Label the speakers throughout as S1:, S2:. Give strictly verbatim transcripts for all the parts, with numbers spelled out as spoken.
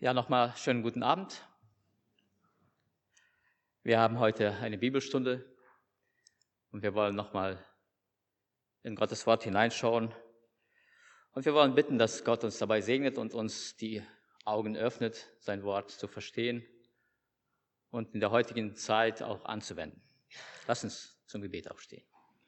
S1: Ja, nochmal schönen guten Abend. Wir haben heute eine Bibelstunde und wir wollen nochmal in Gottes Wort hineinschauen. Und wir wollen bitten, dass Gott uns dabei segnet und uns die Augen öffnet, sein Wort zu verstehen und in der heutigen Zeit auch anzuwenden. Lass uns zum Gebet aufstehen.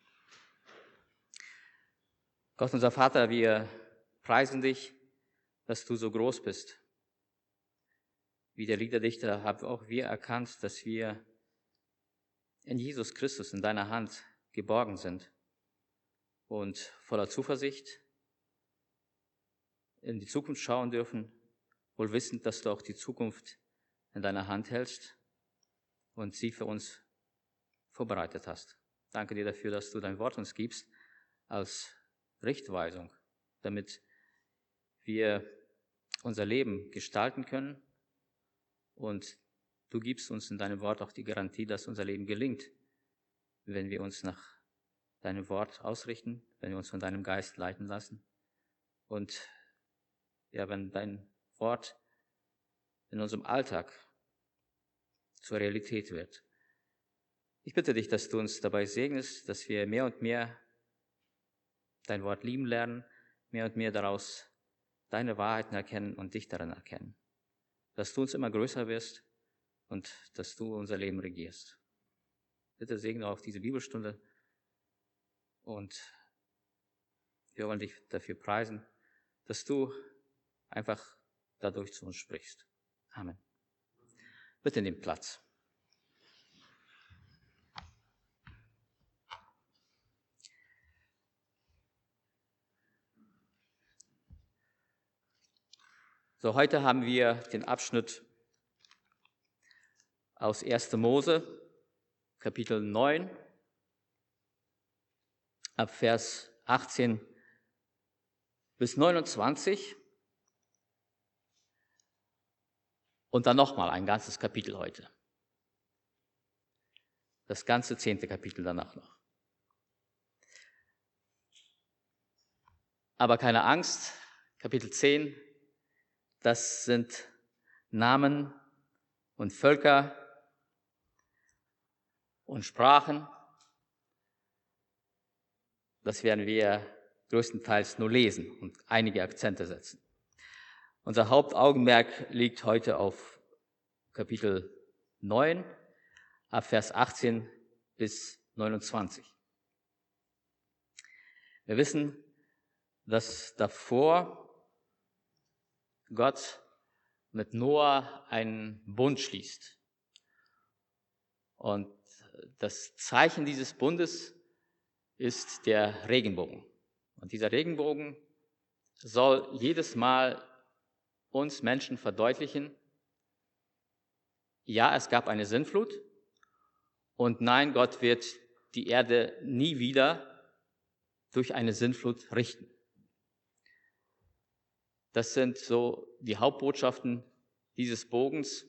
S1: Gott, unser Vater, wir preisen dich, dass du so groß bist. Wie der Liederdichter haben auch wir erkannt, dass wir in Jesus Christus, in deiner Hand geborgen sind und voller Zuversicht in die Zukunft schauen dürfen, wohl wissend, dass du auch die Zukunft in deiner Hand hältst und sie für uns vorbereitet hast. Danke dir dafür, dass du dein Wort uns gibst als Richtweisung, damit wir unser Leben gestalten können. Und du gibst uns in deinem Wort auch die Garantie, dass unser Leben gelingt, wenn wir uns nach deinem Wort ausrichten, wenn wir uns von deinem Geist leiten lassen. Und ja, wenn dein Wort in unserem Alltag zur Realität wird. Ich bitte dich, dass du uns dabei segnest, dass wir mehr und mehr dein Wort lieben lernen, mehr und mehr daraus deine Wahrheiten erkennen und dich darin erkennen. Dass du uns immer größer wirst und dass du unser Leben regierst. Bitte segne auch diese Bibelstunde und wir wollen dich dafür preisen, dass du einfach dadurch zu uns sprichst. Amen. Bitte nehmt Platz. So, heute haben wir den Abschnitt aus erster Mose, Kapitel neun, ab Vers achtzehn bis neunundzwanzig und dann nochmal ein ganzes Kapitel heute. Das ganze zehnte Kapitel danach noch. Aber keine Angst, Kapitel zehn, das sind Namen und Völker und Sprachen. Das werden wir größtenteils nur lesen und einige Akzente setzen. Unser Hauptaugenmerk liegt heute auf Kapitel neun, ab Vers achtzehn bis neunundzwanzig. Wir wissen, dass davor Gott mit Noah einen Bund schließt. Und das Zeichen dieses Bundes ist der Regenbogen. Und dieser Regenbogen soll jedes Mal uns Menschen verdeutlichen, ja, es gab eine Sintflut und nein, Gott wird die Erde nie wieder durch eine Sintflut richten. Das sind so die Hauptbotschaften dieses Bogens.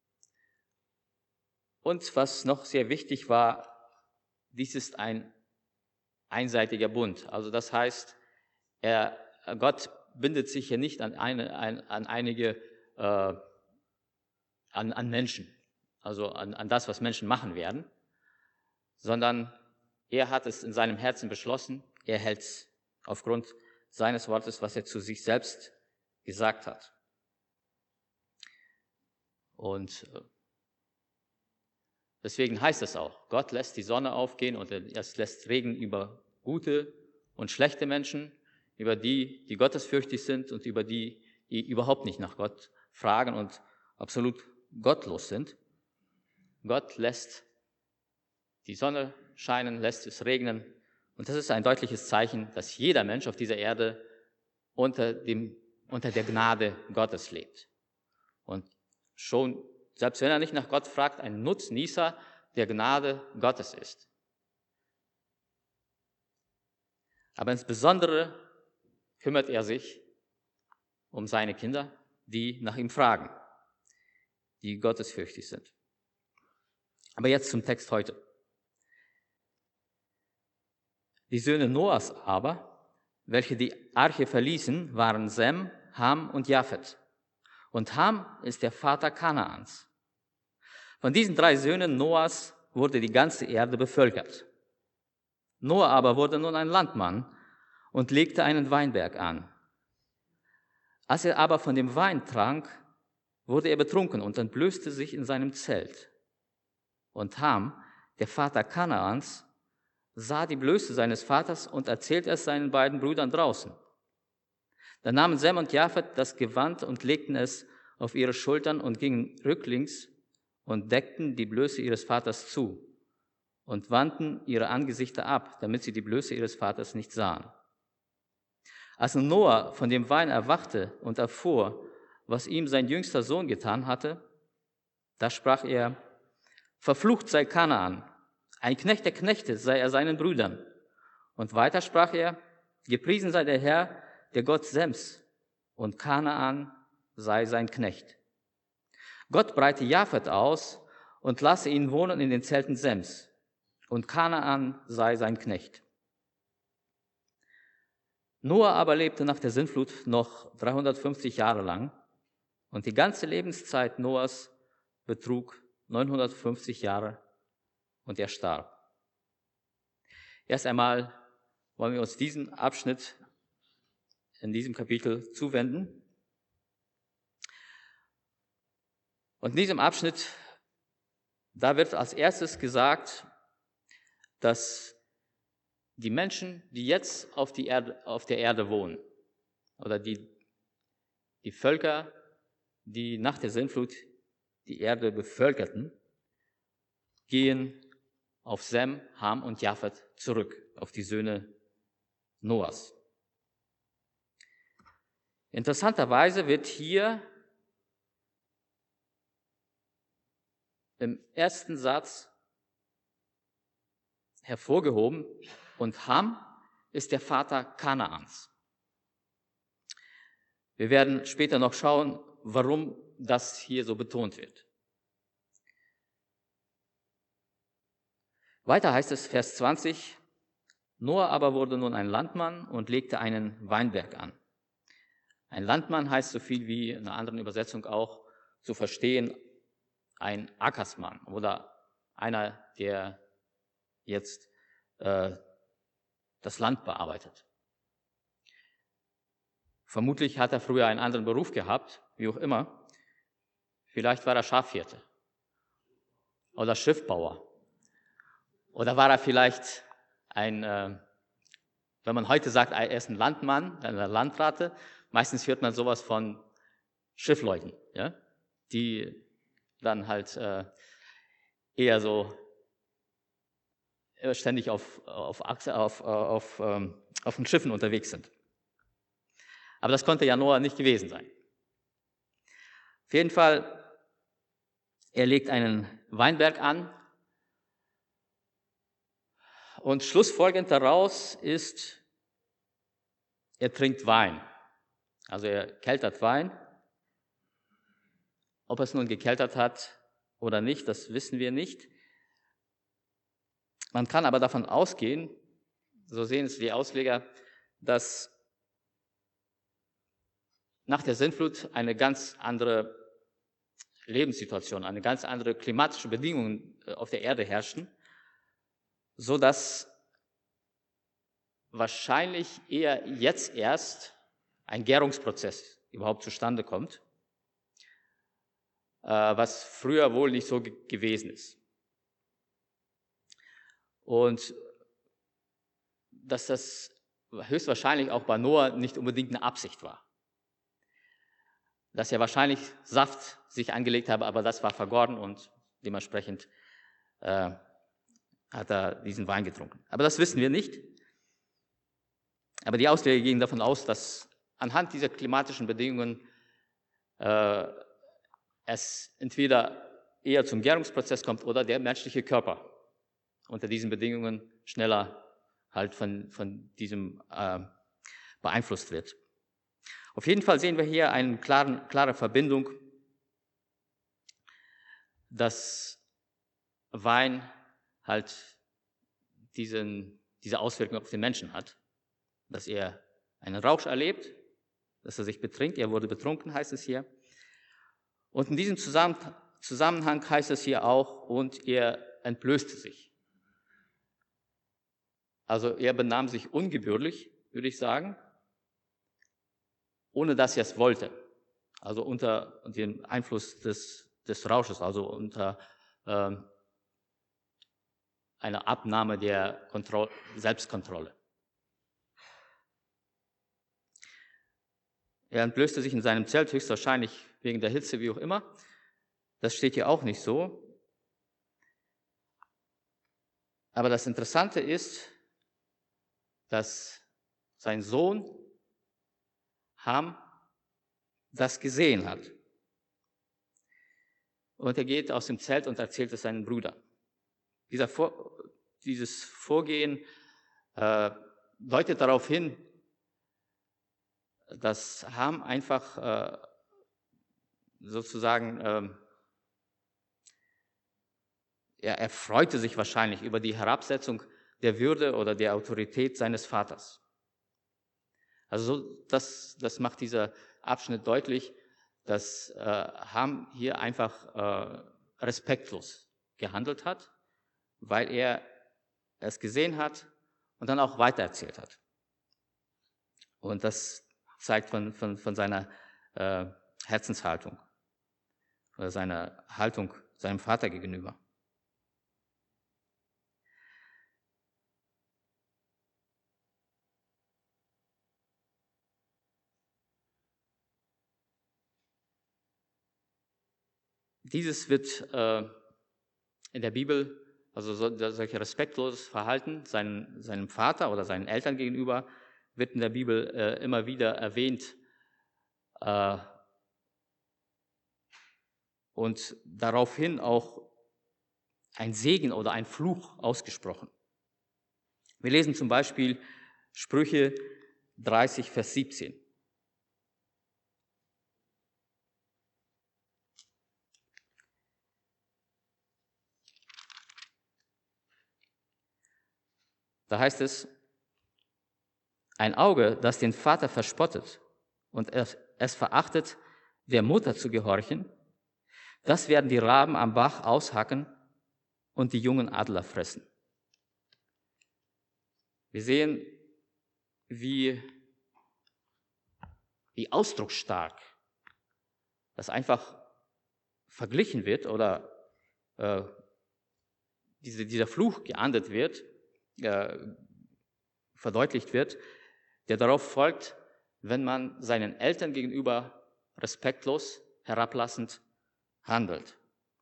S1: Und was noch sehr wichtig war, dies ist ein einseitiger Bund. Also das heißt, er, Gott bindet sich hier nicht an, eine, an, an einige, äh, an, an Menschen, also an, an das, was Menschen machen werden, sondern er hat es in seinem Herzen beschlossen, er hält es aufgrund seines Wortes, was er zu sich selbst gesagt hat. Und deswegen heißt es auch, Gott lässt die Sonne aufgehen und es lässt Regen über gute und schlechte Menschen, über die, die gottesfürchtig sind und über die, die überhaupt nicht nach Gott fragen und absolut gottlos sind. Gott lässt die Sonne scheinen, lässt es regnen und das ist ein deutliches Zeichen, dass jeder Mensch auf dieser Erde unter dem unter der Gnade Gottes lebt. Und schon, selbst wenn er nicht nach Gott fragt, ein Nutznießer der Gnade Gottes ist. Aber insbesondere kümmert er sich um seine Kinder, die nach ihm fragen, die gottesfürchtig sind. Aber jetzt zum Text heute. Die Söhne Noahs aber, welche die Arche verließen, waren Sem, Ham und Japhet. Und Ham ist der Vater Kanaans. Von diesen drei Söhnen Noahs wurde die ganze Erde bevölkert. Noah aber wurde nun ein Landmann und legte einen Weinberg an. Als er aber von dem Wein trank, wurde er betrunken und entblößte sich in seinem Zelt. Und Ham, der Vater Kanaans, sah die Blöße seines Vaters und erzählte es seinen beiden Brüdern draußen. Da nahmen Sem und Japhet das Gewand und legten es auf ihre Schultern und gingen rücklings und deckten die Blöße ihres Vaters zu und wandten ihre Angesichter ab, damit sie die Blöße ihres Vaters nicht sahen. Als Noah von dem Wein erwachte und erfuhr, was ihm sein jüngster Sohn getan hatte, da sprach er: Verflucht sei Kanaan, ein Knecht der Knechte sei er seinen Brüdern. Und weiter sprach er: Gepriesen sei der Herr, der Gott Sems, und Kanaan sei sein Knecht. Gott breite Japhet aus und lasse ihn wohnen in den Zelten Sems, und Kanaan sei sein Knecht. Noah aber lebte nach der Sintflut noch dreihundertfünfzig Jahre lang, und die ganze Lebenszeit Noahs betrug neunhundertfünfzig Jahre, und er starb. Erst einmal wollen wir uns diesen Abschnitt in diesem Kapitel zuwenden. Und in diesem Abschnitt, da wird als erstes gesagt, dass die Menschen, die jetzt auf, die Erde, auf der Erde wohnen, oder die, die Völker, die nach der Sintflut die Erde bevölkerten, gehen auf Sem, Ham und Japhet zurück, auf die Söhne Noahs. Interessanterweise wird hier im ersten Satz hervorgehoben, und Ham ist der Vater Kanaans. Wir werden später noch schauen, warum das hier so betont wird. Weiter heißt es, Vers zwanzig, Noah aber wurde nun ein Landmann und legte einen Weinberg an. Ein Landmann heißt so viel wie in einer anderen Übersetzung auch zu verstehen, ein Ackersmann oder einer, der jetzt äh, das Land bearbeitet. Vermutlich hat er früher einen anderen Beruf gehabt, wie auch immer. Vielleicht war er Schafhirte oder Schiffbauer. Oder war er vielleicht ein, äh, wenn man heute sagt, er ist ein Landmann, ein Landrate, meistens hört man sowas von Schiffleuten, ja? Die dann halt äh, eher so ständig auf, auf, Achse, auf, auf, ähm, auf den Schiffen unterwegs sind. Aber das konnte ja Noah nicht gewesen sein. Auf jeden Fall, er legt einen Weinberg an und schlussfolgernd daraus ist, er trinkt Wein. Also er keltert Wein. Ob er es nun gekeltert hat oder nicht, das wissen wir nicht. Man kann aber davon ausgehen, so sehen es die Ausleger, dass nach der Sintflut eine ganz andere Lebenssituation, eine ganz andere klimatische Bedingungen auf der Erde herrschten, so dass wahrscheinlich eher jetzt erst ein Gärungsprozess überhaupt zustande kommt, was früher wohl nicht so ge- gewesen ist. Und dass das höchstwahrscheinlich auch bei Noah nicht unbedingt eine Absicht war. Dass er wahrscheinlich Saft sich angelegt habe, aber das war vergoren und dementsprechend äh, hat er diesen Wein getrunken. Aber das wissen wir nicht. Aber die Ausleger gehen davon aus, dass anhand dieser klimatischen Bedingungen äh, es entweder eher zum Gärungsprozess kommt oder der menschliche Körper unter diesen Bedingungen schneller halt von, von diesem äh, beeinflusst wird. Auf jeden Fall sehen wir hier eine klaren, klare Verbindung, dass Wein halt diesen, diese Auswirkung auf den Menschen hat, dass er einen Rausch erlebt, dass er sich betrinkt, er wurde betrunken, heißt es hier, Und in diesem Zusammenhang heißt es hier auch, und er entblößte sich. Also er benahm sich ungebührlich, würde ich sagen, ohne dass er es wollte. Also unter dem Einfluss des, des Rausches, also unter ähm, einer Abnahme der Kontroll- Selbstkontrolle. Er entblößte sich in seinem Zelt, höchstwahrscheinlich wegen der Hitze, wie auch immer. Das steht hier auch nicht so. Aber das Interessante ist, dass sein Sohn Ham das gesehen hat. Und er geht aus dem Zelt und erzählt es seinen Brüdern. Dieser Vor- dieses Vorgehen äh, deutet darauf hin, dass Ham einfach äh, sozusagen, äh, er, er freute sich wahrscheinlich über die Herabsetzung der Würde oder der Autorität seines Vaters. Also so, das, das macht dieser Abschnitt deutlich, dass äh, Ham hier einfach äh, respektlos gehandelt hat, weil er es gesehen hat und dann auch weitererzählt hat. Und das zeigt von, von, von seiner äh, Herzenshaltung oder seiner Haltung seinem Vater gegenüber. Dieses wird äh, in der Bibel, also so, solche respektloses Verhalten seinem, seinem Vater oder seinen Eltern gegenüber, wird in der Bibel äh, immer wieder erwähnt äh, und daraufhin auch ein Segen oder ein Fluch ausgesprochen. Wir lesen zum Beispiel Sprüche dreißig, Vers siebzehn. Da heißt es, ein Auge, das den Vater verspottet und es, es verachtet, der Mutter zu gehorchen, das werden die Raben am Bach aushacken und die jungen Adler fressen. Wir sehen, wie, wie ausdrucksstark das einfach verglichen wird oder äh, diese, dieser Fluch geahndet wird, äh, verdeutlicht wird, der darauf folgt, wenn man seinen Eltern gegenüber respektlos, herablassend handelt.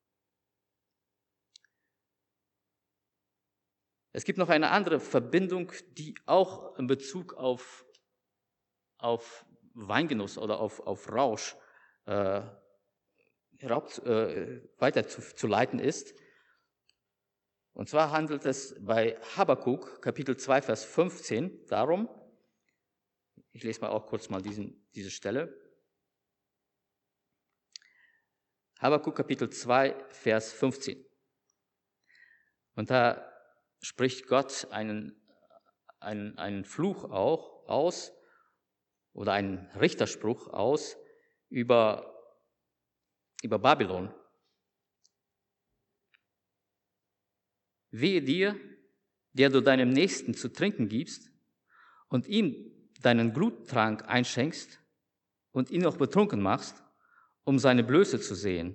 S1: Es gibt noch eine andere Verbindung, die auch in Bezug auf, auf Weingenuss oder auf, auf Rausch äh, herab, äh, weiter zu, zu leiten ist. Und zwar handelt es bei Habakuk, Kapitel zwei, Vers fünfzehn, darum, ich lese mal auch kurz mal diesen, diese Stelle. Habakuk, Kapitel zwei, Vers fünfzehn. Und da spricht Gott einen, einen, einen Fluch auch aus oder einen Richterspruch aus über, über Babylon. Wehe dir, der du deinem Nächsten zu trinken gibst und ihm deinen Gluttrank einschenkst und ihn noch betrunken machst, um seine Blöße zu sehen.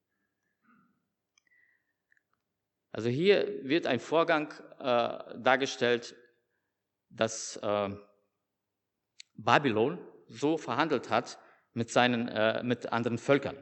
S1: Also hier wird ein Vorgang äh, dargestellt, dass äh, Babylon so verhandelt hat mit, seinen, äh, mit anderen Völkern.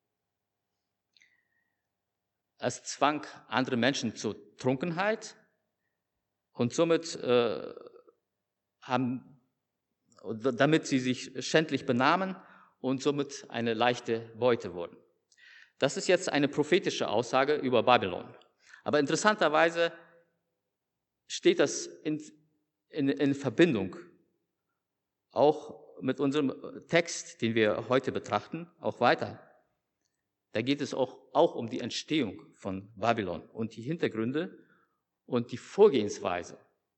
S1: Es zwang andere Menschen zur Trunkenheit und somit äh, haben, damit sie sich schändlich benahmen und somit eine leichte Beute wurden. Das ist jetzt eine prophetische Aussage über Babylon. Aber interessanterweise steht das in, in, in Verbindung auch mit unserem Text, den wir heute betrachten, auch weiter. Da geht es auch, auch um die Entstehung von Babylon und die Hintergründe und die Vorgehensweise.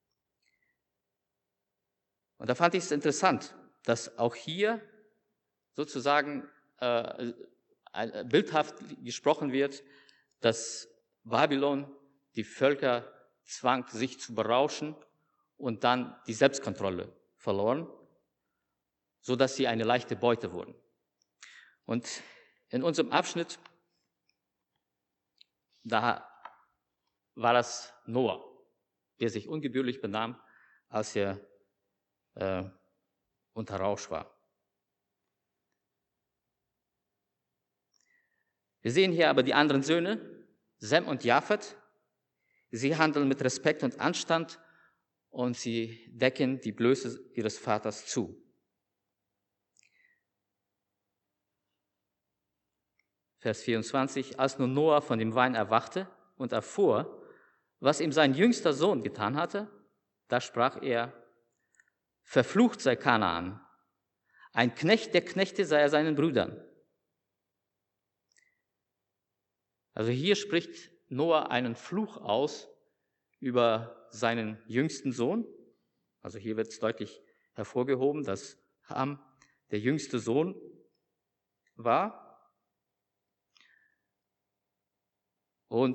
S1: Und da fand ich es interessant, dass auch hier sozusagen äh, äh, bildhaft gesprochen wird, dass Babylon die Völker zwang, sich zu berauschen und dann die Selbstkontrolle verloren, sodass sie eine leichte Beute wurden. Und in unserem Abschnitt, da war das Noah, der sich ungebührlich benahm, als er äh, unter Rausch war. Wir sehen hier aber die anderen Söhne, Sem und Japhet. Sie handeln mit Respekt und Anstand und sie decken die Blöße ihres Vaters zu. Vers vierundzwanzig, als nun Noah von dem Wein erwachte und erfuhr, was ihm sein jüngster Sohn getan hatte, da sprach er, verflucht sei Kanaan, ein Knecht der Knechte sei er seinen Brüdern. Also hier spricht Noah einen Fluch aus über seinen jüngsten Sohn. Also hier wird es deutlich hervorgehoben, dass Ham der jüngste Sohn war. Und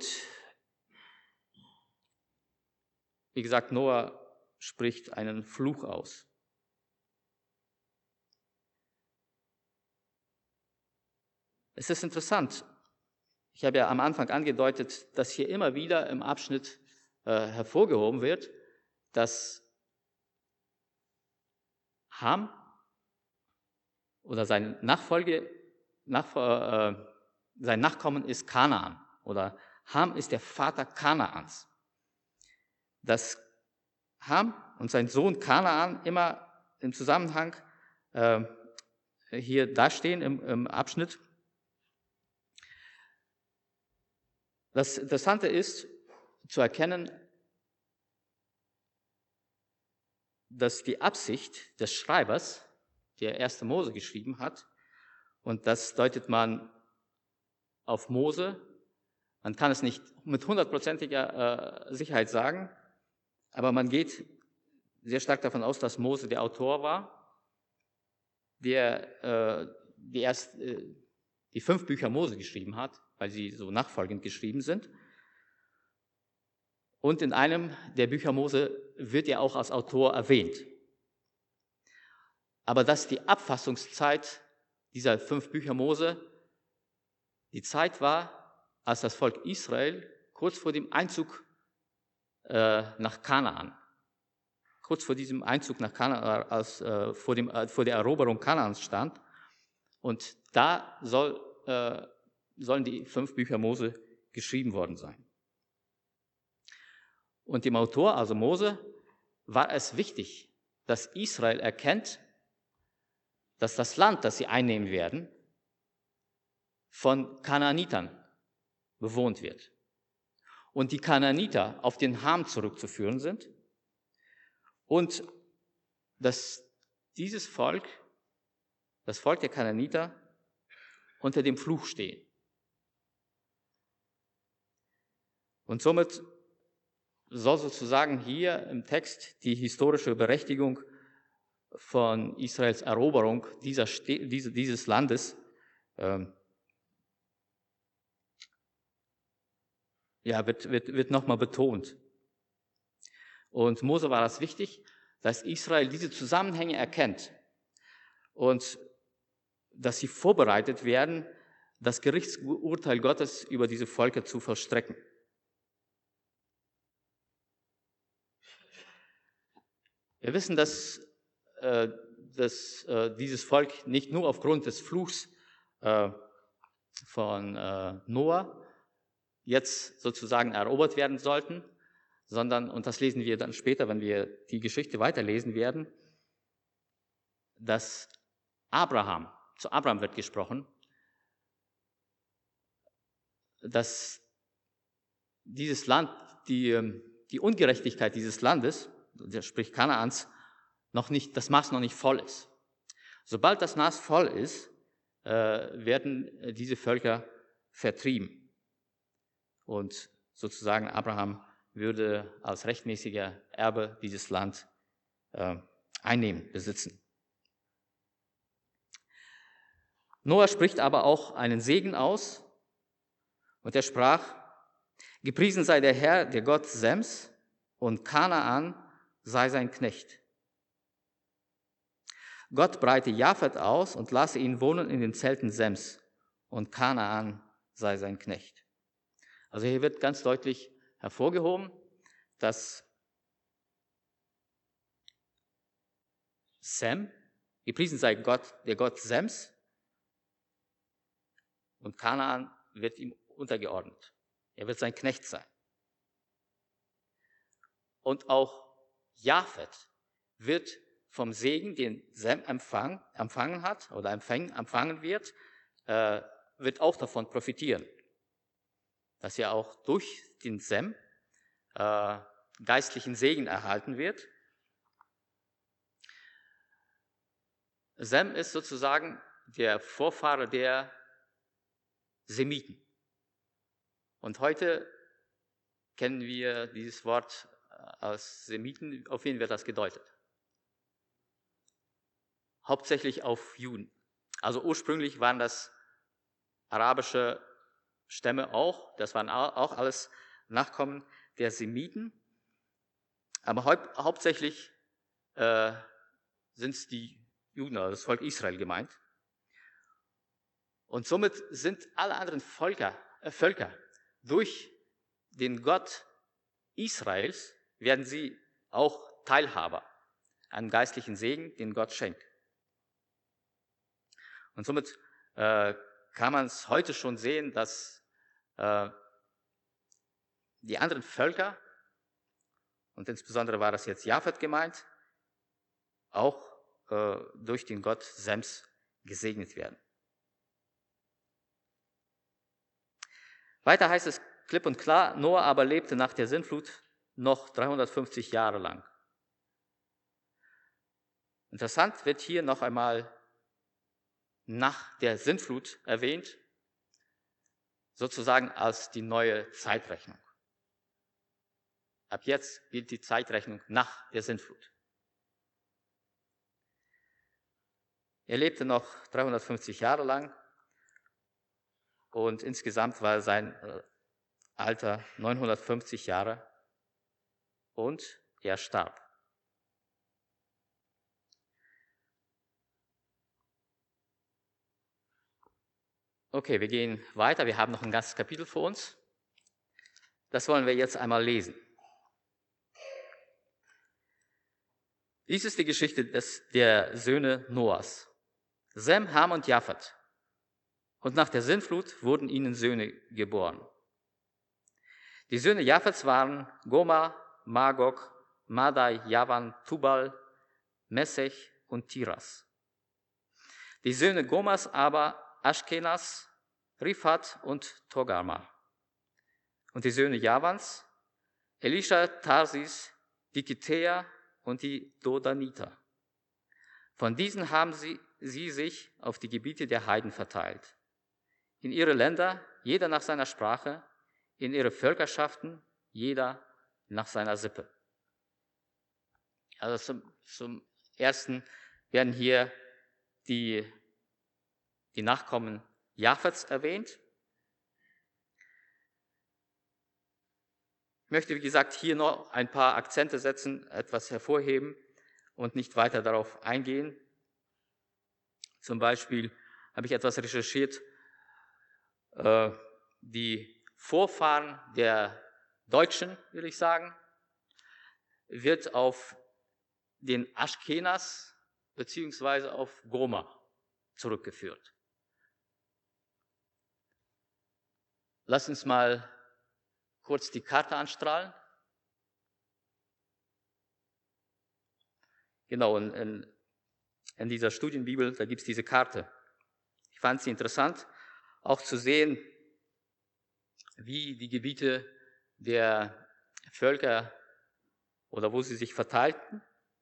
S1: wie gesagt, Noah spricht einen Fluch aus. Es ist interessant. Ich habe ja am Anfang angedeutet, dass hier immer wieder im Abschnitt äh, hervorgehoben wird, dass Ham oder sein Nachfolge, nach, äh, sein Nachkommen ist Kanaan oder Ham ist der Vater Kanaans. Dass Ham und sein Sohn Kanaan immer im Zusammenhang äh, hier dastehen im, im Abschnitt. Das Interessante ist zu erkennen, dass die Absicht des Schreibers, der erste Mose geschrieben hat, und das deutet man auf Mose, man kann es nicht mit hundertprozentiger äh, Sicherheit sagen, aber man geht sehr stark davon aus, dass Mose der Autor war, der äh, die, erst, äh, die fünf Bücher Mose geschrieben hat, weil sie so nachfolgend geschrieben sind. Und in einem der Bücher Mose wird er auch als Autor erwähnt. Aber dass die Abfassungszeit dieser fünf Bücher Mose die Zeit war, als das Volk Israel kurz vor dem Einzug äh, nach Kanaan, kurz vor diesem Einzug nach Kanaan, als äh, vor, dem, äh, vor der Eroberung Kanaans stand. Und da soll, äh, sollen die fünf Bücher Mose geschrieben worden sein. Und dem Autor, also Mose, war es wichtig, dass Israel erkennt, dass das Land, das sie einnehmen werden, von Kanaanitern bewohnt wird. Und die Kanaaniter auf den Ham zurückzuführen sind und dass dieses Volk, das Volk der Kanaaniter, unter dem Fluch steht. Und somit soll sozusagen hier im Text die historische Berechtigung von Israels Eroberung dieser, dieses Landes ähm, ja, wird, wird, wird nochmal betont. Und Mose war es wichtig, dass Israel diese Zusammenhänge erkennt und dass sie vorbereitet werden, das Gerichtsurteil Gottes über diese Völker zu vollstrecken. Wir wissen, dass, äh, dass äh, dieses Volk nicht nur aufgrund des Fluchs äh, von äh, Noah jetzt sozusagen erobert werden sollten, sondern, und das lesen wir dann später, wenn wir die Geschichte weiterlesen werden, dass Abraham, zu Abraham wird gesprochen, dass dieses Land, die, die Ungerechtigkeit dieses Landes, sprich Kanaans, noch nicht, das Maß noch nicht voll ist. Sobald das Maß voll ist, äh, werden diese Völker vertrieben. Und sozusagen Abraham würde als rechtmäßiger Erbe dieses Land äh, einnehmen, besitzen. Noah spricht aber auch einen Segen aus und er sprach, gepriesen sei der Herr, der Gott Sems, und Kanaan sei sein Knecht. Gott breite Japhet aus und lasse ihn wohnen in den Zelten Sems, und Kanaan sei sein Knecht. Also hier wird ganz deutlich hervorgehoben, dass Sem, gepriesen sei Gott, der Gott Sems, und Kanaan wird ihm untergeordnet. Er wird sein Knecht sein. Und auch Japhet wird vom Segen, den Sem empfang, empfangen hat oder empfang, empfangen wird, äh, wird auch davon profitieren. Dass er auch durch den Sem äh, geistlichen Segen erhalten wird. Sem ist sozusagen der Vorfahre der Semiten. Und heute kennen wir dieses Wort als Semiten. Auf wen wird das gedeutet? Hauptsächlich auf Juden. Also ursprünglich waren das arabische Stämme auch, das waren auch alles Nachkommen der Semiten. Aber hau- hauptsächlich äh, sind es die Juden, also das Volk Israel gemeint. Und somit sind alle anderen Völker, äh, Völker durch den Gott Israels, werden sie auch Teilhaber an geistlichen Segen, den Gott schenkt. Und somit äh, kann man es heute schon sehen, dass äh, die anderen Völker, und insbesondere war das jetzt Japhet gemeint, auch äh, durch den Gott Sems gesegnet werden. Weiter heißt es klipp und klar, Noah aber lebte nach der Sintflut noch dreihundertfünfzig Jahre lang. Interessant wird hier noch einmal nach der Sintflut erwähnt, sozusagen als die neue Zeitrechnung. Ab jetzt gilt die Zeitrechnung nach der Sintflut. Er lebte noch dreihundertfünfzig Jahre lang und insgesamt war sein Alter neunhundertfünfzig Jahre und er starb. Okay, wir gehen weiter. Wir haben noch ein ganzes Kapitel vor uns. Das wollen wir jetzt einmal lesen. Dies ist die Geschichte des, der Söhne Noahs. Sem, Ham und Japhet. Und nach der Sintflut wurden ihnen Söhne geboren. Die Söhne Japhets waren Goma, Magog, Madai, Javan, Tubal, Messech und Tiras. Die Söhne Gomas aber Aschkenas, Rifat und Togarma. Und die Söhne Javans, Elisha, Tarsis, die Kitäer und die Dodaniter. Von diesen haben sie, sie sich auf die Gebiete der Heiden verteilt. In ihre Länder, jeder nach seiner Sprache, in ihre Völkerschaften, jeder nach seiner Sippe. Also zum, zum Ersten werden hier die, die Nachkommen Japhets erwähnt. Ich möchte, wie gesagt, hier noch ein paar Akzente setzen, etwas hervorheben und nicht weiter darauf eingehen. Zum Beispiel habe ich etwas recherchiert, äh, die Vorfahren der Deutschen, würde ich sagen, wird auf den Aschkenas beziehungsweise auf Goma zurückgeführt. Lass uns mal kurz die Karte anstrahlen. Genau, in, in, in dieser Studienbibel, da gibt es diese Karte. Ich fand sie interessant, auch zu sehen, wie die Gebiete der Völker oder wo sie sich verteilten.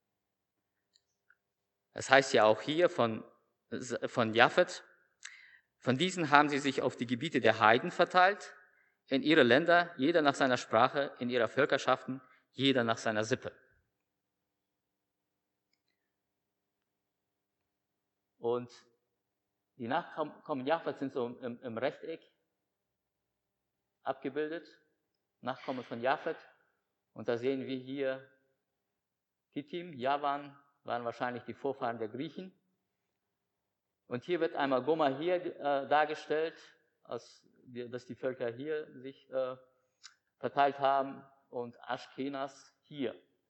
S1: Das heißt ja auch hier von, von Japhet, von diesen haben sie sich auf die Gebiete der Heiden verteilt, in ihre Länder, jeder nach seiner Sprache, in ihrer Völkerschaften, jeder nach seiner Sippe. Und Die Nachkommen Japhets sind so im, im Rechteck abgebildet, Nachkommen von Japhet. Und da sehen wir hier Kittim, Javan, waren wahrscheinlich die Vorfahren der Griechen. Und hier wird einmal Gomer hier äh, dargestellt, als die, dass die Völker hier sich äh, verteilt haben und Aschkenas hier.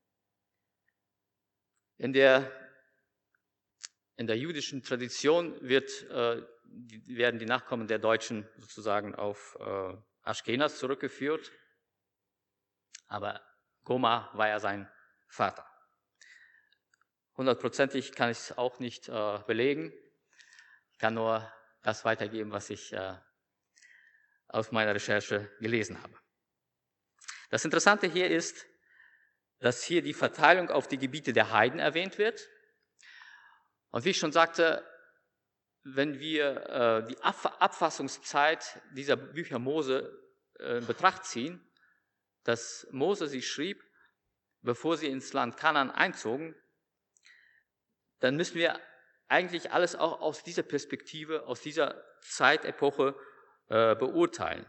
S1: In der, in der jüdischen Tradition wird, äh, die, werden die Nachkommen der Deutschen sozusagen auf äh, Aschkenas zurückgeführt, aber Gomer war ja sein Vater. Hundertprozentig kann ich es auch nicht äh, belegen. Ich kann nur das weitergeben, was ich äh, aus meiner Recherche gelesen habe. Das Interessante hier ist, dass hier die Verteilung auf die Gebiete der Heiden erwähnt wird. Und wie ich schon sagte, wenn wir äh, die Ab- Abfassungszeit dieser Bücher Mose äh, in Betracht ziehen, dass Mose sie schrieb, bevor sie ins Land Kanaan einzogen, dann müssen wir eigentlich alles auch aus dieser Perspektive, aus dieser Zeitepoche äh, beurteilen.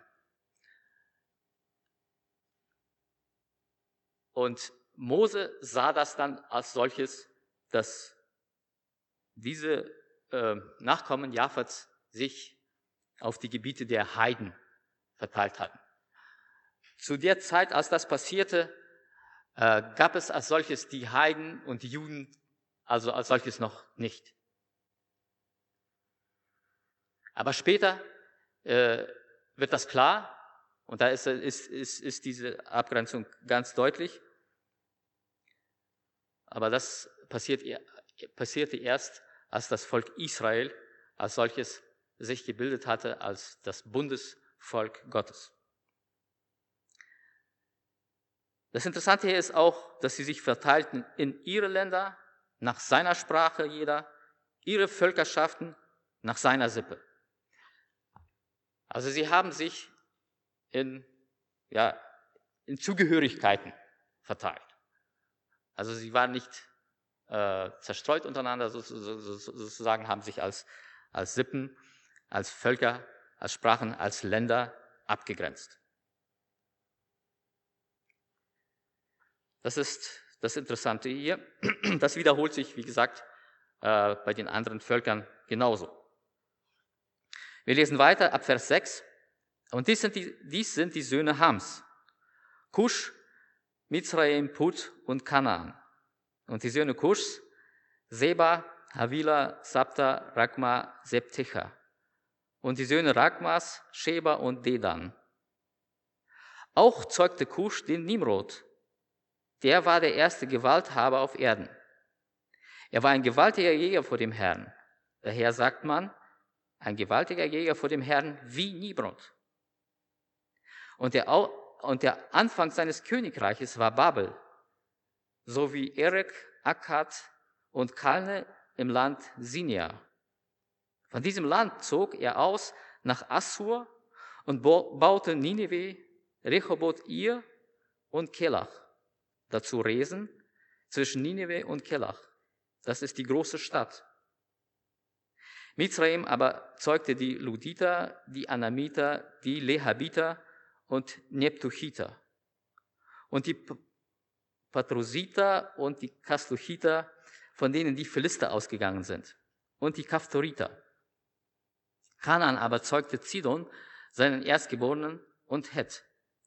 S1: Und Mose sah das dann als solches, dass diese äh, Nachkommen Japhets sich auf die Gebiete der Heiden verteilt hatten. Zu der Zeit, als das passierte, äh, gab es als solches die Heiden und die Juden, also als solches noch nicht. Aber später äh, wird das klar, und da ist, ist, ist, ist diese Abgrenzung ganz deutlich. Aber das passiert, passierte erst, als das Volk Israel als solches sich gebildet hatte, als das Bundesvolk Gottes. Das Interessante hier ist auch, dass sie sich verteilten in ihre Länder, nach seiner Sprache jeder, ihre Völkerschaften nach seiner Sippe. Also sie haben sich in, ja, in Zugehörigkeiten verteilt. Also sie waren nicht äh, zerstreut untereinander, so, so, so, sozusagen, haben sich als, als Sippen, als Völker, als Sprachen, als Länder abgegrenzt. Das ist das Interessante hier. Das wiederholt sich, wie gesagt, äh, bei den anderen Völkern genauso. Wir lesen weiter ab Vers sechs. Und dies sind die, dies sind die Söhne Hams: Kusch, Mizraim, Put und Kanaan. Und die Söhne Kuschs: Seba, Havila, Sabta, Ragma, Septecha. Und die Söhne Ragmas: Sheba und Dedan. Auch zeugte Kusch den Nimrod. Der war der erste Gewalthaber auf Erden. Er war ein gewaltiger Jäger vor dem Herrn. Daher sagt man, ein gewaltiger Jäger vor dem Herrn wie Nimrod. Und der, und der Anfang seines Königreiches war Babel, so wie Erek, Akkad und Kalne im Land Sinia. Von diesem Land zog er aus nach Assur und baute Nineveh, Rehoboth Ir und Kelach. Dazu Resen zwischen Nineveh und Kelach. Das ist die große Stadt. Mizraim aber zeugte die Luditer, die Anamiter, die Lehabiter und Neptuchiter. Und die Patrusiter und die Kasluchiter, von denen die Philister ausgegangen sind. Und die Kaphtoriter. Kanaan aber zeugte Zidon, seinen Erstgeborenen, und Het.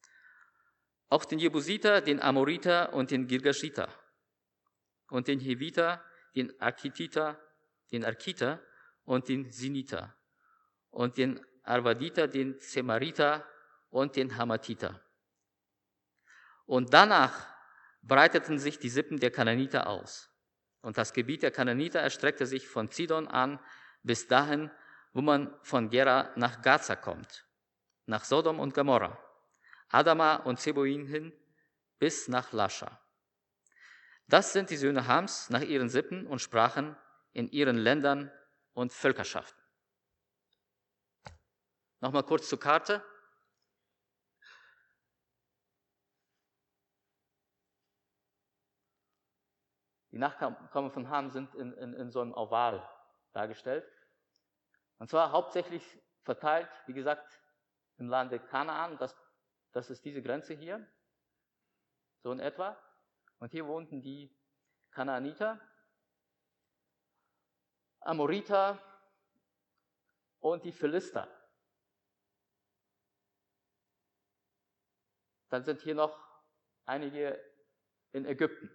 S1: Auch den Jebusiter, den Amoriter und den Girgashiter. Und den Heviter, den Arkititer, den Arkiter und den Siniter. Und den Arvaditer, den Zemariter und den Hamatiter. Und danach breiteten sich die Sippen der Kanaaniter aus. Und das Gebiet der Kanaaniter erstreckte sich von Zidon an bis dahin, wo man von Gera nach Gaza kommt, nach Sodom und Gomorra, Adama und Zeboim hin bis nach Lascha. Das sind die Söhne Hams nach ihren Sippen und Sprachen in ihren Ländern und Völkerschaften. Nochmal kurz zur Karte. Die Nachkommen von Ham sind in, in, in so einem Oval dargestellt. Und zwar hauptsächlich verteilt, wie gesagt, im Lande Kanaan. Das, das ist diese Grenze hier, so in etwa. Und hier wohnten die Kanaaniter, Amoriter und die Philister. Dann sind hier noch einige in Ägypten.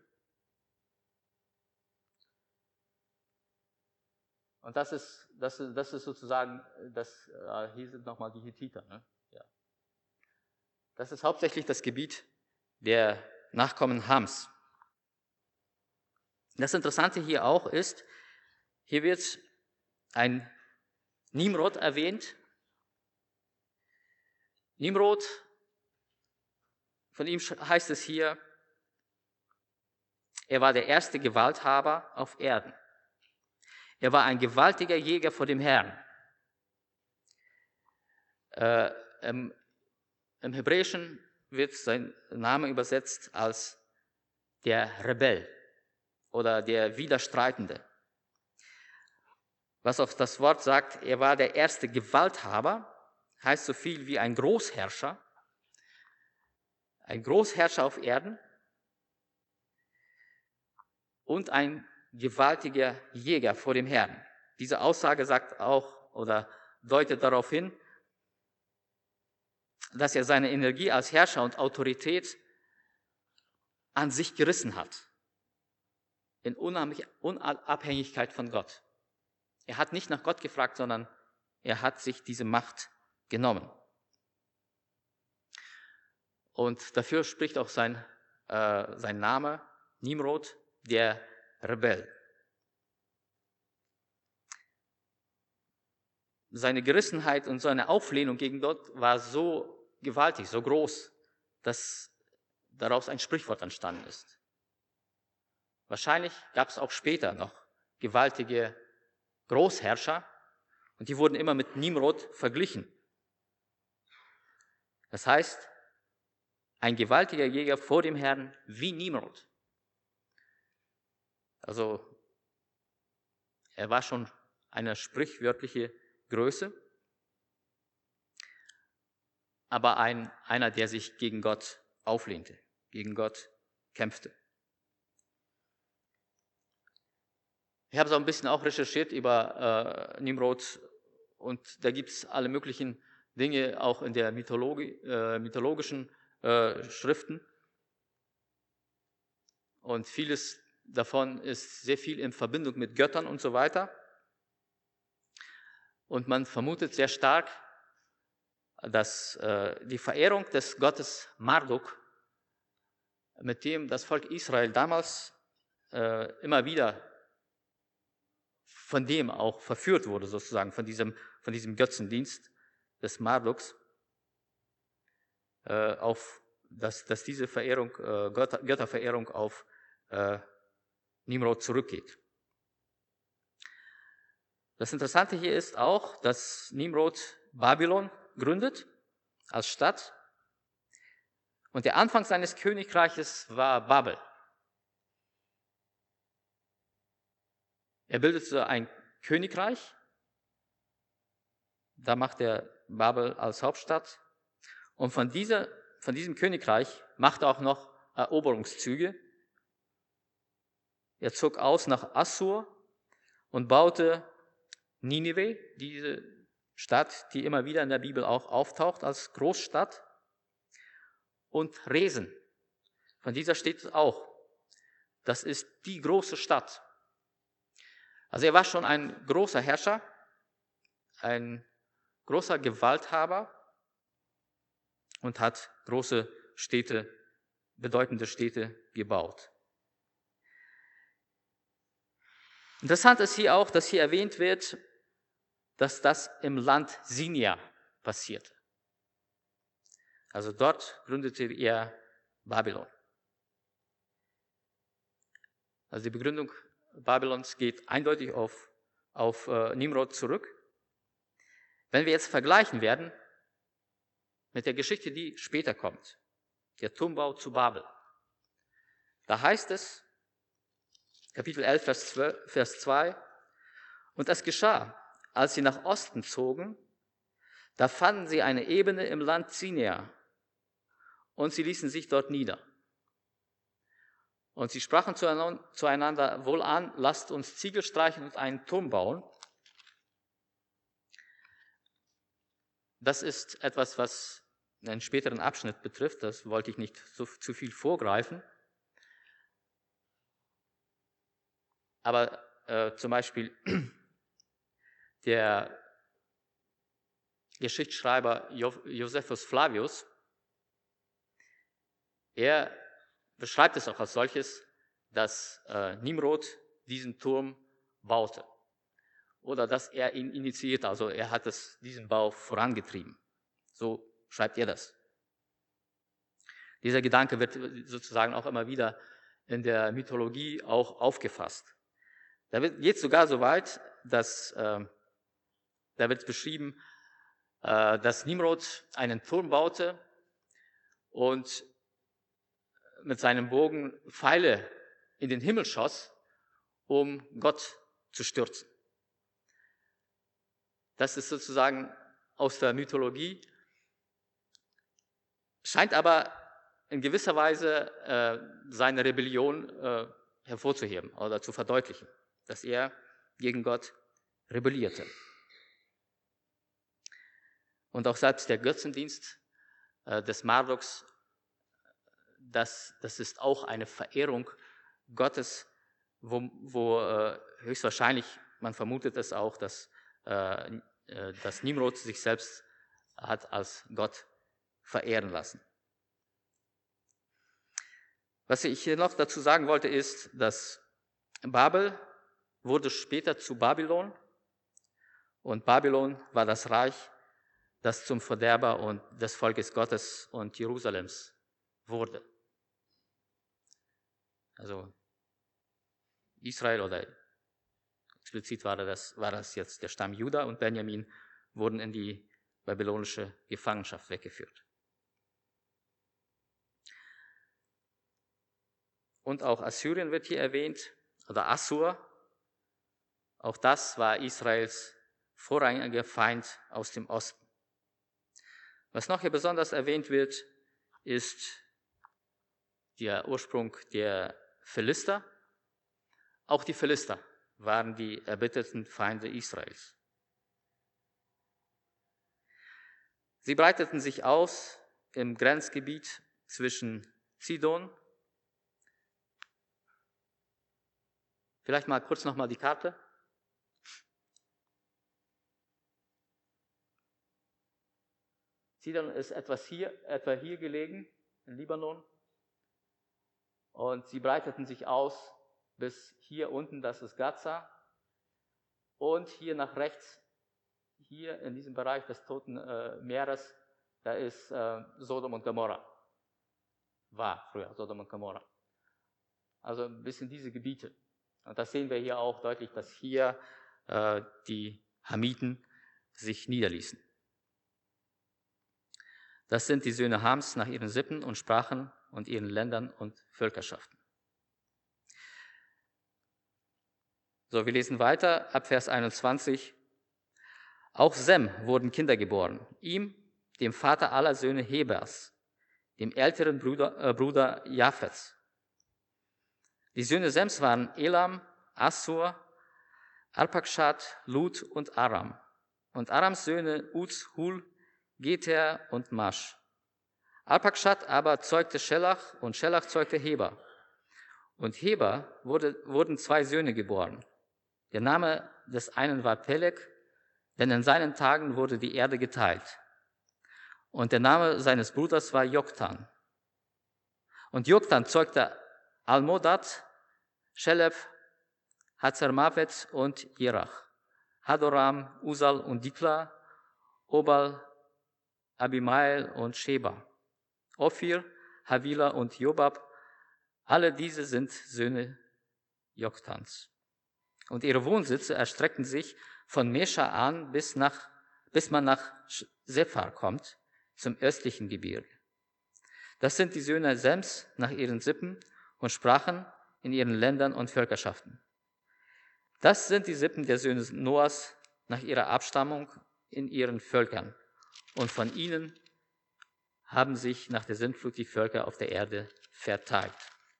S1: Und das ist, das ist, das ist sozusagen, das, äh, hier sind nochmal die Hethiter. Ne? Ja. Das ist hauptsächlich das Gebiet der Nachkommen Hams. Das Interessante hier auch ist, hier wird ein Nimrod erwähnt. Nimrod, von ihm heißt es hier, er war der erste Gewalthaber auf Erden. Er war ein gewaltiger Jäger vor dem Herrn. Äh, im, Im Hebräischen wird sein Name übersetzt als der Rebell oder der Widerstreitende. Was auf das Wort sagt, er war der erste Gewalthaber, heißt so viel wie ein Großherrscher, ein Großherrscher auf Erden und ein gewaltiger Jäger vor dem Herrn. Diese Aussage sagt auch oder deutet darauf hin, dass er seine Energie als Herrscher und Autorität an sich gerissen hat, in Unabhängigkeit von Gott. Er hat nicht nach Gott gefragt, sondern er hat sich diese Macht genommen. Und dafür spricht auch sein, äh, sein Name, Nimrod, der Rebell. Seine Gerissenheit und seine Auflehnung gegen Gott war so gewaltig, so groß, dass daraus ein Sprichwort entstanden ist. Wahrscheinlich gab es auch später noch gewaltige Großherrscher und die wurden immer mit Nimrod verglichen. Das heißt, ein gewaltiger Jäger vor dem Herrn wie Nimrod. Also er war schon eine sprichwörtliche Größe, aber ein, einer, der sich gegen Gott auflehnte, gegen Gott kämpfte. Ich habe so ein bisschen auch recherchiert über äh, Nimrod und da gibt es alle möglichen Dinge auch in der Mythologie, äh, mythologischen äh, Schriften und vieles davon ist sehr viel in Verbindung mit Göttern und so weiter. Und man vermutet sehr stark, dass äh, die Verehrung des Gottes Marduk, mit dem das Volk Israel damals äh, immer wieder von dem auch verführt wurde, sozusagen, von diesem, von diesem Götzendienst des Marduks, äh, auf, dass, dass diese Verehrung, äh, Götter, Götterverehrung auf äh, Nimrod zurückgeht. Das Interessante hier ist auch, dass Nimrod Babylon gründet als Stadt und der Anfang seines Königreiches war Babel. Er bildete ein Königreich, da macht er Babel als Hauptstadt und von, dieser, von diesem Königreich macht er auch noch Eroberungszüge. Er zog aus nach Assur und baute Ninive, diese Stadt, die immer wieder in der Bibel auch auftaucht als Großstadt, und Resen. Von dieser steht es auch. Das ist die große Stadt. Also er war schon ein großer Herrscher, ein großer Gewalthaber und hat große Städte, bedeutende Städte gebaut. Interessant ist hier auch, dass hier erwähnt wird, dass das im Land Sinia passierte. Also dort gründete er Babylon. Also die Begründung Babylons geht eindeutig auf, auf äh, Nimrod zurück. Wenn wir jetzt vergleichen werden mit der Geschichte, die später kommt, der Turmbau zu Babel, da heißt es, Kapitel elf, Vers zwei, und es geschah, als sie nach Osten zogen, da fanden sie eine Ebene im Land Sinea und sie ließen sich dort nieder. Und sie sprachen zueinander: Wohlan, lasst uns Ziegel streichen und einen Turm bauen. Das ist etwas, was einen späteren Abschnitt betrifft. Das wollte ich nicht so, zu viel vorgreifen. Aber äh, zum Beispiel der Geschichtsschreiber jo- Josephus Flavius, er beschreibt es auch als solches, dass äh, Nimrod diesen Turm baute oder dass er ihn initiiert, also er hat es, diesen Bau vorangetrieben. So schreibt er das. Dieser Gedanke wird sozusagen auch immer wieder in der Mythologie auch aufgefasst. Da geht es sogar so weit, dass äh, da wird beschrieben, äh, dass Nimrod einen Turm baute und mit seinem Bogen Pfeile in den Himmel schoss, um Gott zu stürzen. Das ist sozusagen aus der Mythologie, scheint aber in gewisser Weise äh, seine Rebellion äh, hervorzuheben oder zu verdeutlichen, dass er gegen Gott rebellierte. Und auch selbst der Götzendienst äh, des Mardoks, das, das ist auch eine Verehrung Gottes, wo, wo äh, höchstwahrscheinlich, man vermutet es auch, dass, äh, dass Nimrod sich selbst hat als Gott verehren lassen. Was ich hier noch dazu sagen wollte, ist, dass Babel wurde später zu Babylon und Babylon war das Reich, das zum Verderber und des Volkes Gottes und Jerusalems wurde. Also Israel oder explizit war das, war das jetzt der Stamm Juda und Benjamin wurden in die babylonische Gefangenschaft weggeführt. Und auch Assyrien wird hier erwähnt, oder Assur. Auch das war Israels vorrangiger Feind aus dem Osten. Was noch hier besonders erwähnt wird, ist der Ursprung der Philister. Auch die Philister waren die erbitterten Feinde Israels. Sie breiteten sich aus im Grenzgebiet zwischen Sidon. Vielleicht mal kurz nochmal die Karte. Sidon ist etwas hier, etwa hier gelegen, in Libanon. Und sie breiteten sich aus bis hier unten, das ist Gaza. Und hier nach rechts, hier in diesem Bereich des Toten äh, Meeres, da ist äh, Sodom und Gomorra. War früher Sodom und Gomorra. Also ein bisschen diese Gebiete. Und das sehen wir hier auch deutlich, dass hier äh, die Hamiten sich niederließen. Das sind die Söhne Hams nach ihren Sippen und Sprachen und ihren Ländern und Völkerschaften. So, wir lesen weiter ab Vers einundzwanzig. Auch Sem wurden Kinder geboren, ihm, dem Vater aller Söhne Hebers, dem älteren Bruder, äh, Bruder Japhets. Die Söhne Sems waren Elam, Assur, Arpachshad, Lud und Aram. Und Arams Söhne Uz, Hul, Geter und Masch. Arpachshad aber zeugte Schelach und Schelach zeugte Heber. Und Heber wurde, wurden zwei Söhne geboren. Der Name des einen war Peleg, denn in seinen Tagen wurde die Erde geteilt. Und der Name seines Bruders war Joktan. Und Joktan zeugte Almodad, Shelef, Hazarmavet und Jerach, Hadoram, Usal und Dikla, Obal, Abimael und Sheba, Ophir, Havila und Jobab. Alle diese sind Söhne Joktans. Und ihre Wohnsitze erstreckten sich von Mesha an, bis, nach, bis man nach Sephar kommt, zum östlichen Gebirge. Das sind die Söhne Sems nach ihren Sippen und Sprachen in ihren Ländern und Völkerschaften. Das sind die Sippen der Söhne Noas nach ihrer Abstammung in ihren Völkern. Und von ihnen haben sich nach der Sintflut die Völker auf der Erde verteilt.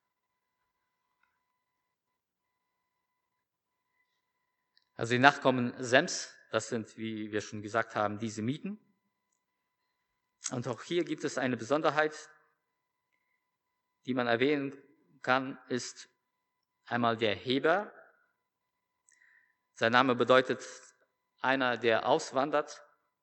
S1: Also die Nachkommen Sems, das sind, wie wir schon gesagt haben, die Semiten. Und auch hier gibt es eine Besonderheit, die man erwähnen kann, ist einmal der Heber. Sein Name bedeutet einer, der auswandert.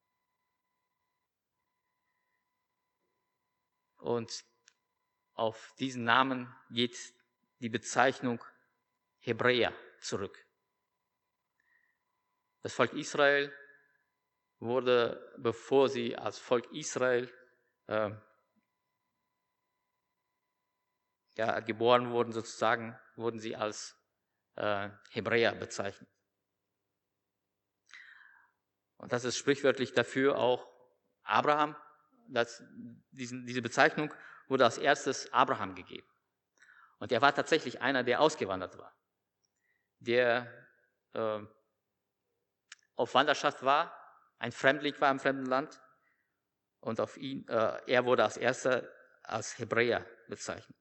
S1: Und auf diesen Namen geht die Bezeichnung Hebräer zurück. Das Volk Israel wurde, bevor sie als Volk Israel äh, ja, geboren wurden, sozusagen, wurden sie als äh, Hebräer bezeichnet. Und das ist sprichwörtlich dafür auch Abraham. Das, diesen, diese Bezeichnung wurde als erstes Abraham gegeben. Und er war tatsächlich einer, der ausgewandert war, der äh, auf Wanderschaft war, ein Fremdling war im fremden Land. Und auf ihn, äh, er wurde als erster als Hebräer bezeichnet.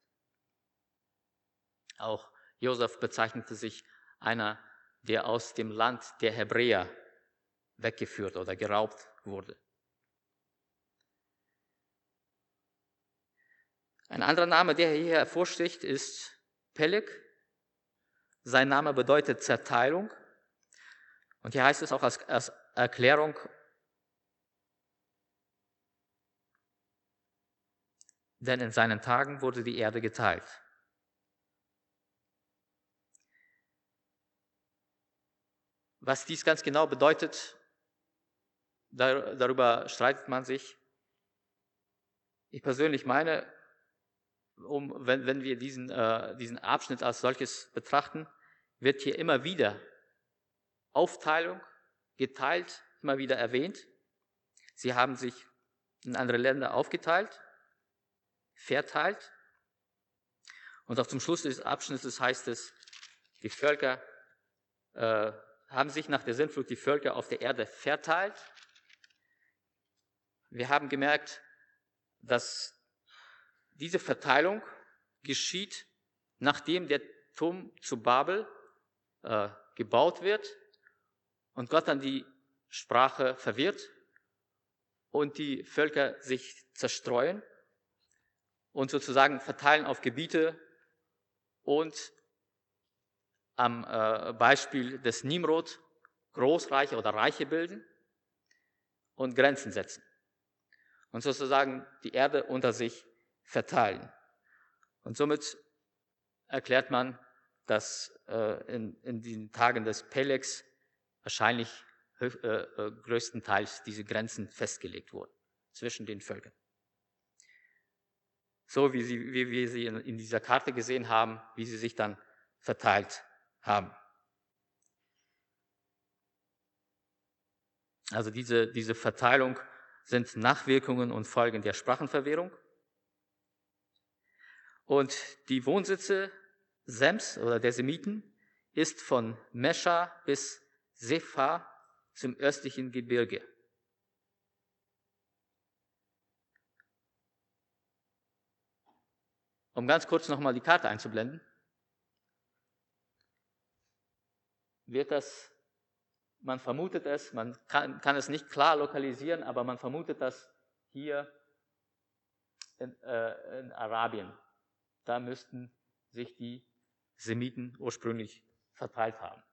S1: Auch Josef bezeichnete sich einer, der aus dem Land der Hebräer weggeführt oder geraubt wurde. Ein anderer Name, der hier hervorsticht, ist Peleg. Sein Name bedeutet Zerteilung. Und hier heißt es auch als, als Erklärung, denn in seinen Tagen wurde die Erde geteilt. Was dies ganz genau bedeutet, dar, darüber streitet man sich. Ich persönlich meine, um, wenn, wenn wir diesen, äh, diesen Abschnitt als solches betrachten, wird hier immer wieder Aufteilung, geteilt, immer wieder erwähnt. Sie haben sich in andere Länder aufgeteilt, verteilt. Und auch zum Schluss des Abschnittes heißt es, die Völker äh, haben sich nach der Sintflut die Völker auf der Erde verteilt. Wir haben gemerkt, dass diese Verteilung geschieht, nachdem der Turm zu Babel äh, gebaut wird und Gott dann die Sprache verwirrt und die Völker sich zerstreuen und sozusagen verteilen auf Gebiete und am äh, Beispiel des Nimrod Großreiche oder Reiche bilden und Grenzen setzen und sozusagen die Erde unter sich verteilen. Und somit erklärt man, dass äh, in, in den Tagen des Pelegs wahrscheinlich äh, äh, größtenteils diese Grenzen festgelegt wurden zwischen den Völkern. So wie, sie, wie wir sie in, in dieser Karte gesehen haben, wie sie sich dann verteilt haben. Also diese, diese Verteilung sind Nachwirkungen und Folgen der Sprachenverwirrung. Und die Wohnsitze Sems oder der Semiten ist von Mescha bis Sephar zum östlichen Gebirge. Um ganz kurz nochmal die Karte einzublenden, wird das, man vermutet es, man kann, kann es nicht klar lokalisieren, aber man vermutet das hier in, äh, in Arabien. Da müssten sich die Semiten ursprünglich verteilt haben.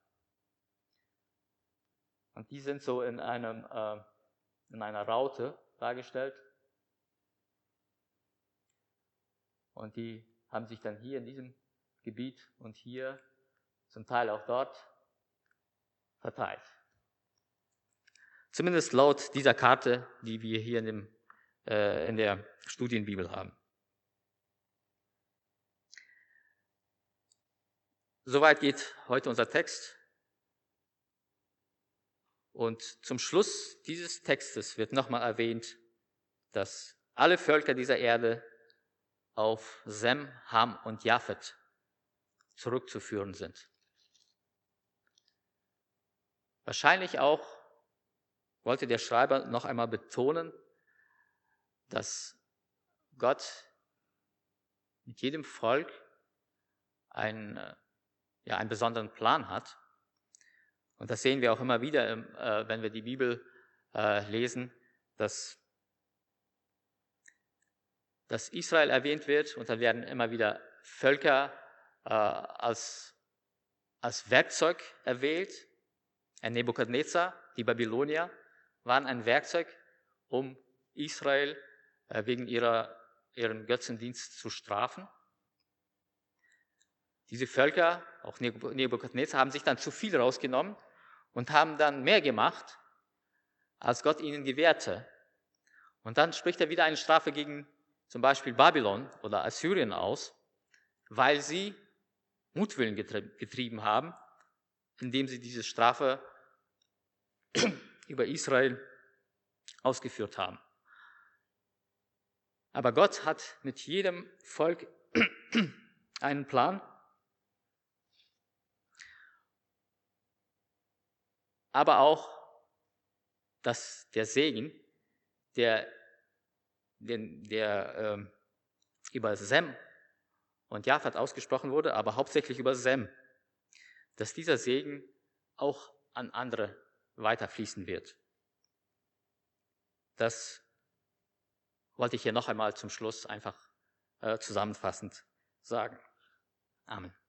S1: Und die sind so in, einem, äh, in einer Raute dargestellt. Und die haben sich dann hier in diesem Gebiet und hier, zum Teil auch dort, verteilt. Zumindest laut dieser Karte, die wir hier in, dem, äh, in der Studienbibel haben. Soweit geht heute unser Text. Und zum Schluss dieses Textes wird nochmal erwähnt, dass alle Völker dieser Erde auf Sem, Ham und Japhet zurückzuführen sind. Wahrscheinlich auch wollte der Schreiber noch einmal betonen, dass Gott mit jedem Volk einen, ja, einen besonderen Plan hat. Und das sehen wir auch immer wieder, wenn wir die Bibel lesen, dass, dass Israel erwähnt wird und dann werden immer wieder Völker äh, als, als Werkzeug erwählt. Ein Nebukadnezar, die Babylonier, waren ein Werkzeug, um Israel äh, wegen ihrer, ihren Götzendienst zu strafen. Diese Völker, auch Nebukadnezar, haben sich dann zu viel rausgenommen und haben dann mehr gemacht, als Gott ihnen gewährte. Und dann spricht er wieder eine Strafe gegen zum Beispiel Babylon oder Assyrien aus, weil sie Mutwillen getrieben haben, indem sie diese Strafe über Israel ausgeführt haben. Aber Gott hat mit jedem Volk einen Plan. Aber auch, dass der Segen, der, den, der ähm, über Sem und Japhet ausgesprochen wurde, aber hauptsächlich über Sem, dass dieser Segen auch an andere weiterfließen wird. Das wollte ich hier noch einmal zum Schluss einfach äh, zusammenfassend sagen. Amen.